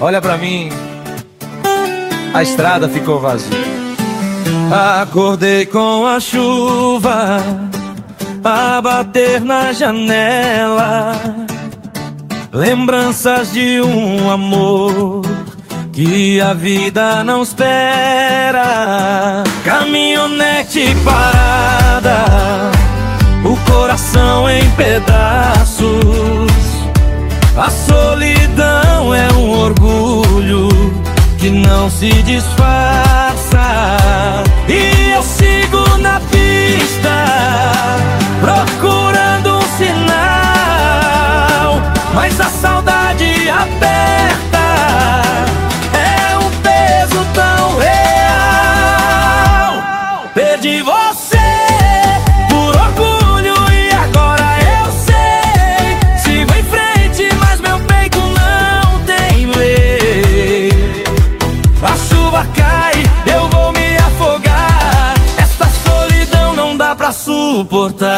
Olha pra mim, a estrada ficou vazia. Acordei com a chuva a bater na janela, lembranças de um amor que a vida não espera. Caminhonete parada, o coração em pedaços. A solidão é um orgulho que não se disfarça. E eu sigo na pista, procurando um sinal, mas a saudade aperta, é um peso tão real. Perdi você por orgulho e agora eu sei. Sigo em frente, mas meu peito não tem lei. A chuva cai, eu vou me afogar. Esta solidão não dá pra suportar.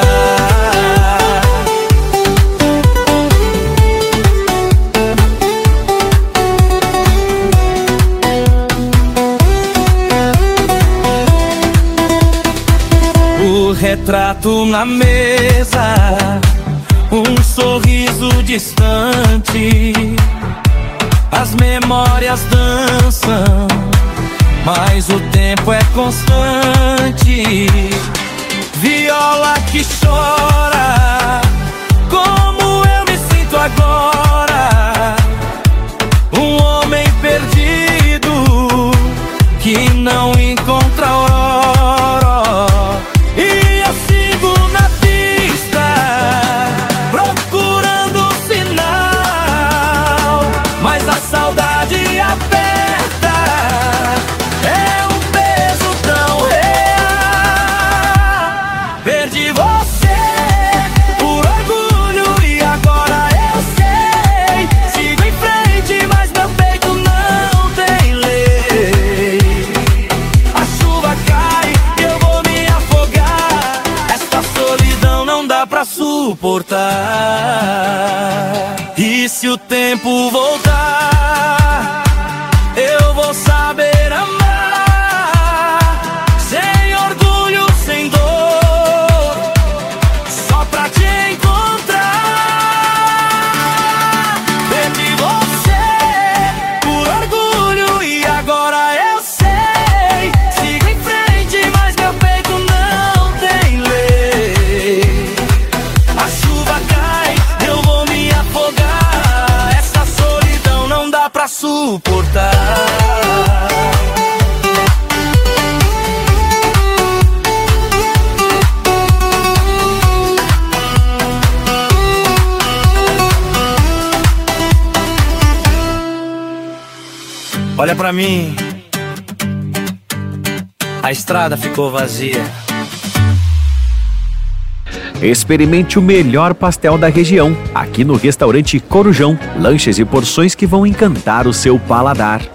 O retrato na mesa, um sorriso distante. As memórias dançam, mas o tempo é constante. Viola que chora, como eu me sinto agora. Um homem perdido que não encontra aurora. E eu sigo na pista, procurando um sinal, mas a saudade aperta, é um peso tão real. Perdi você por orgulho e agora eu sei. Sigo em frente, mas meu peito não tem lei. A chuva cai, eu vou me afogar. Esta solidão não dá pra suportar. E se o tempo voltar, eu vou saber amar, sem orgulho, sem dor, só pra te encontrar. Perdi você por orgulho e agora eu sei. Sigo em frente, mas meu peito não tem lei. A chuva cai, eu vou me afogar. Essa solidão não dá pra suportar. Olha pra mim, a estrada ficou vazia. Experimente o melhor pastel da região, aqui no restaurante Corujão. Lanches e porções que vão encantar o seu paladar.